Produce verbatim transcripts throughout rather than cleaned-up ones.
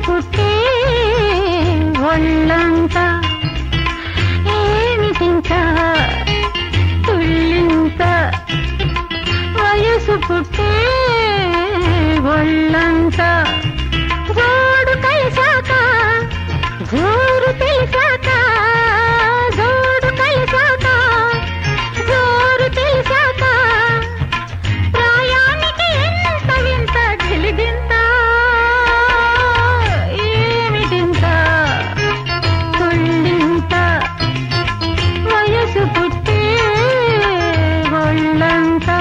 పుట్టే ఒళ్ళంతా ఏమిటింత తుళ్ళింత వయసు పుట్టే ఒళ్ళంతా జోడు కలిసాక జోరు తెలిసాక జోడు కలిసాక జోరు తెలిసాక ప్రాయానికి ఎంత వింత గిలిగింత ఏమిటింత తుళ్ళింత వయసు పుట్టే ఒళ్ళంతా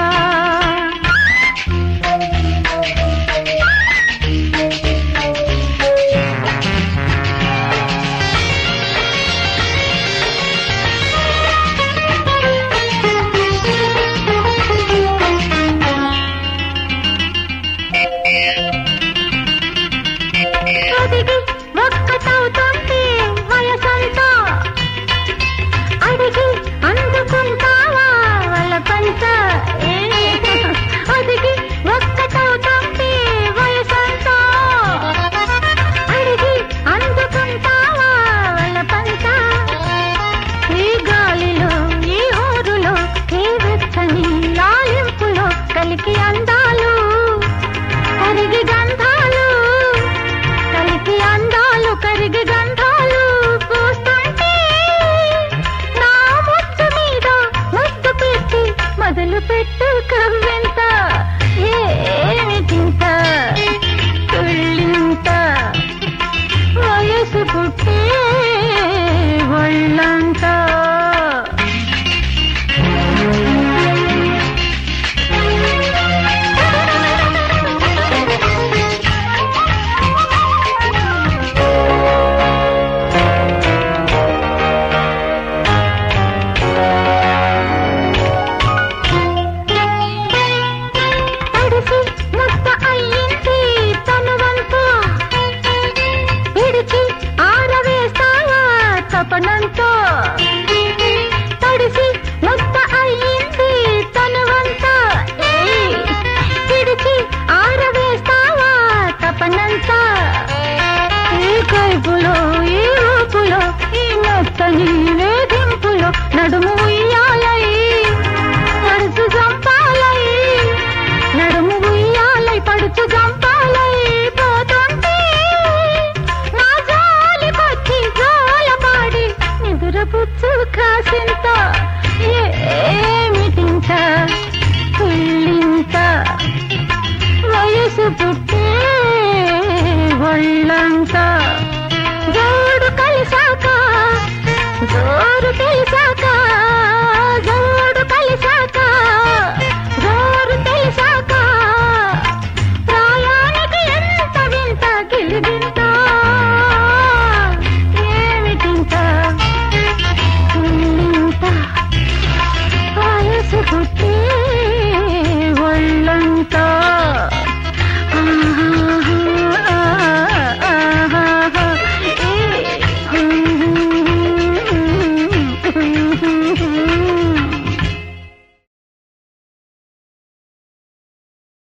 అడిగి ఒక్కటవుతుంది వయసంతా అడిగి అందుకుంటావా వలపంత అడిగి ఒక్కటవుతుంది వయసంతా అడిగి అందుకుంటావా వలపంత ఈ గాలిలో ఈ ఊరులో ఈ వెచ్చని లాలింపులో కలికి అందాలు కరిగి గంధాలు కలికి అందాలు కరిగి గంధాలు పూస్తుంటే నా ముద్దు మీద ముద్దు పెట్టి మొదలు పెట్టు కవ్వెంత ఏమిటింత తుళ్ళింత వయసు పుట్టే ఒళ్ళంతా ముద్ద అయ్యింది తనువంతా విడిచి ఆరవేస్తావా తపనంతో తడిసి ముద్ద అయ్యింది తనువంతా విడిచి ఆరవేస్తావా తపనంతా ఈ కైపులో ఈ రూపులో ఈ మెత్తని వేధింపులో నడుము